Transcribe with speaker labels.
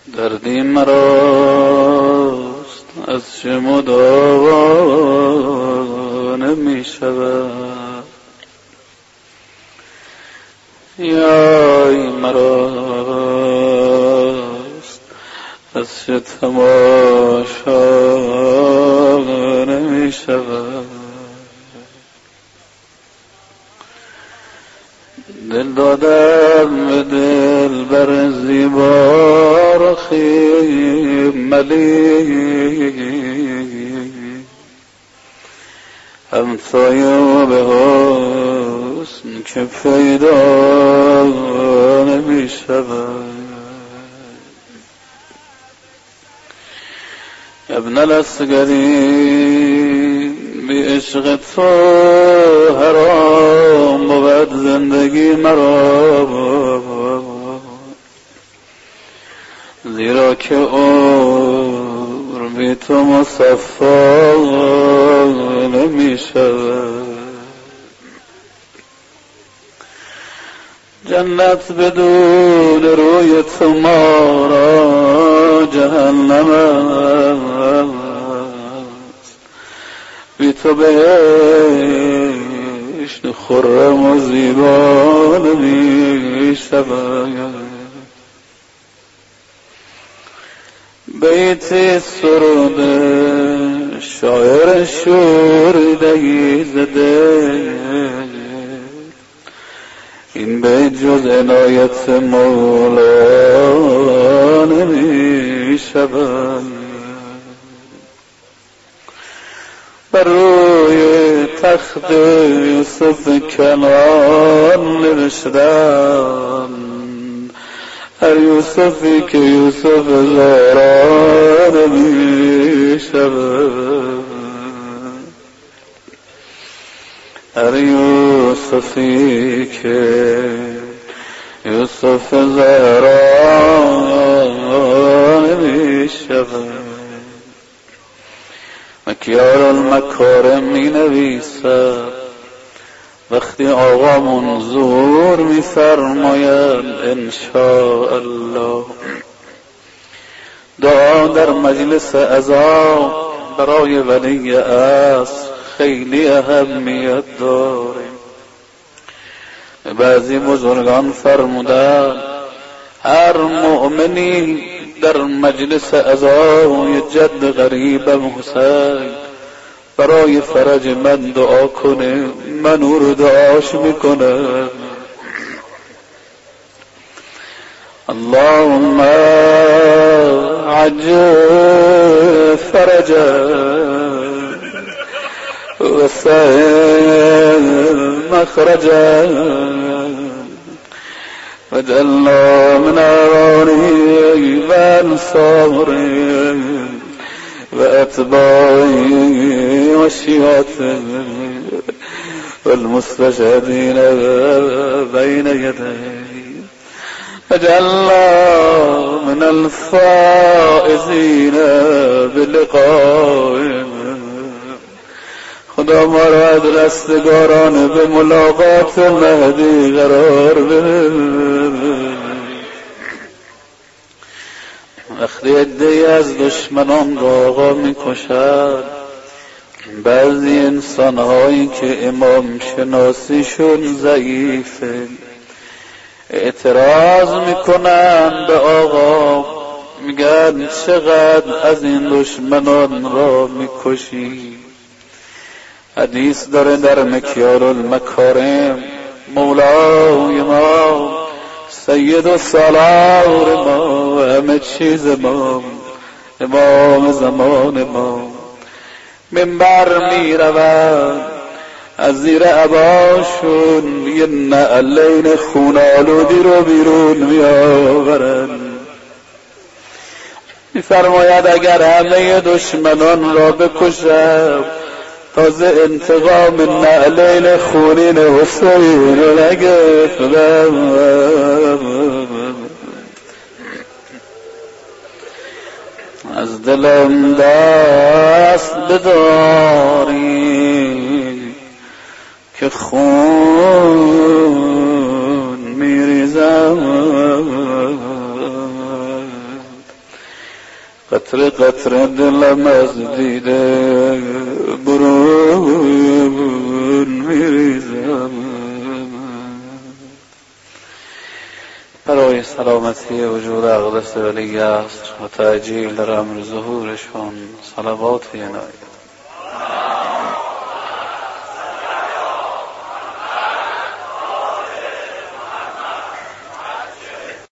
Speaker 1: دردی مراست از چه مداوا نمی شود. یای مراست از چه تماشا نمی شود. دل دادم به دل بر زیبا رخی ملی، همسایه به حسن که پیدا نمی شود. ابن الاسگری بی عشق تو حرام بود زندگی مرا، زیرا که عمر بی تو مصفا نمی شود. جنت بدون روی تو ما را جهنم است، بی تو بهشت خرم و زیبا نمی شود. بیتی سروده شاعر شوریدگی زده، این بیت جز عنایت مولا نمی شود. بر روی تخت یوسف کنعان نوشتم، هر یوسفی که یوسف زارا نمی شود. هر یوسفی که یوسف زارا نمی شود. مکیار المکارم می نویسد وقتی آقا منظور می فرماید انشاءالله دعا در مجلس عزا برای ولی اصل خیلی اهمیت داره. بعضی بزرگان فرمودند هر مؤمنی در مجلس عزای جد غریبم حسین برای فرج من دعا کنه، من او رو دعاش میکنم. اللهم عجل فرجه وسهل مخرجه واجعلنا من أعوانه وأنصاره وأتباعه وشيعته والمستشهدين بين يديه، واجعلنا من الفائزين بلقائه. خدا ما را از رستگاران به ملاقات مهدی قرار بده. وقتی عده‌ای از دشمنان را آقا می‌کشد، بعضی انسان‌هایی که امام شناسیشون ضعیفه اعتراض میکنن به آقا، میگن چقدر از این دشمنان را میکشی. حدیث داره در مکیال المکارم مولای ما سید و سالار ما و همه چیز ما امام زمان ما منبر می رود، از زیر عباشون یه نعلین خونالودی رو بیرون می آورن. می فرماید اگر همه دشمنان را بکشم تازه انتقام نعلین خونین حسین رو نگرفتم. از دلم دست بداری که خون میریزم. قطر قطر دلم از دیده برون میریزم. برای سلامتی وجود اقدس ولی است و تعجیل در امر ظهورشان صلوات ینایی.